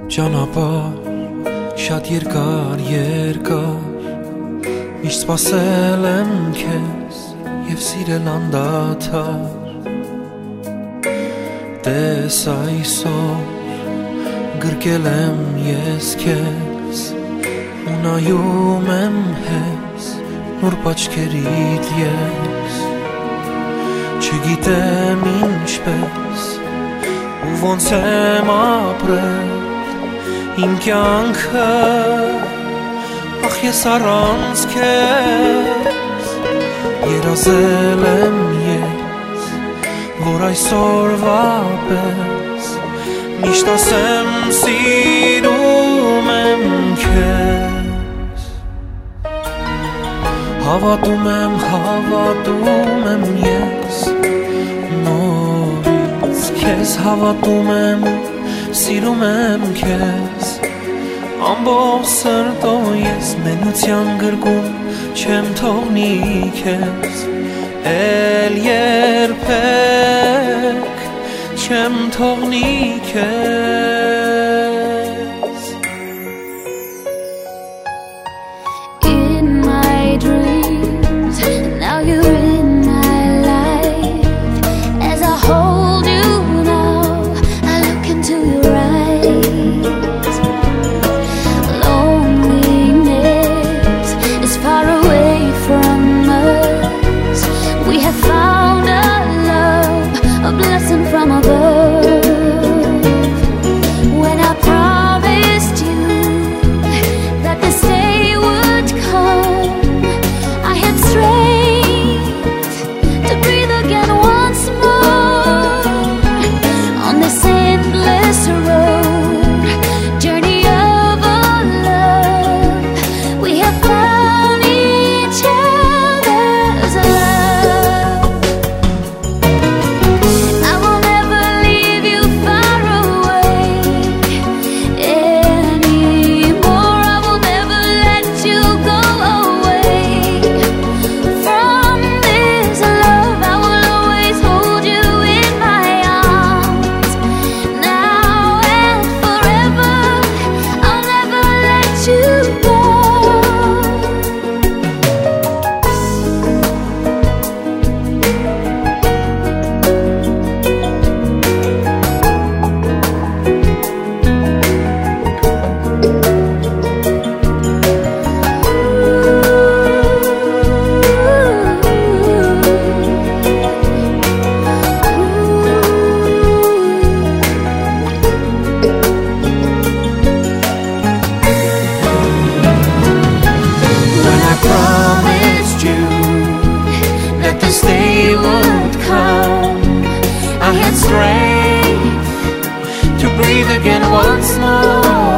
ճանապարհ շատ երկար միշտ սպասել եմ քեզ եւ սիրել անդադար տես այսօր գրկել եմ ես քեզ ու նայում եմ հեզ նուրբ աչքերիդ ես չգիտեմ ինչպես ու ոնց եմ ապրել իմ կյանքը ախ ես առանց քեզ երազել եմ ես որ այսօրվա պես միշտ ասեմ սիրում եմ քեզ հավատում եմ ես նորից քեզ հավատում եմ սիրում եմ քեզ ամբողջ սրտով ես մենության գրկում չեմ թողնի քեզ էլ երբեք չեմ թողնի քեզ In my dreams now you're in my life as I hold you now I look into your eyes loneliness is far away from us we have found a love a blessing from above when I promised you that this day would come I had strength to breathe again once more on this endless road journey of our love we have found each other's love I will never leave you far away anymore I will never let you go away from this love I will always hold you in my arms now and forever I'll never let you go when I promised you that this day would come I had strength to breathe again once more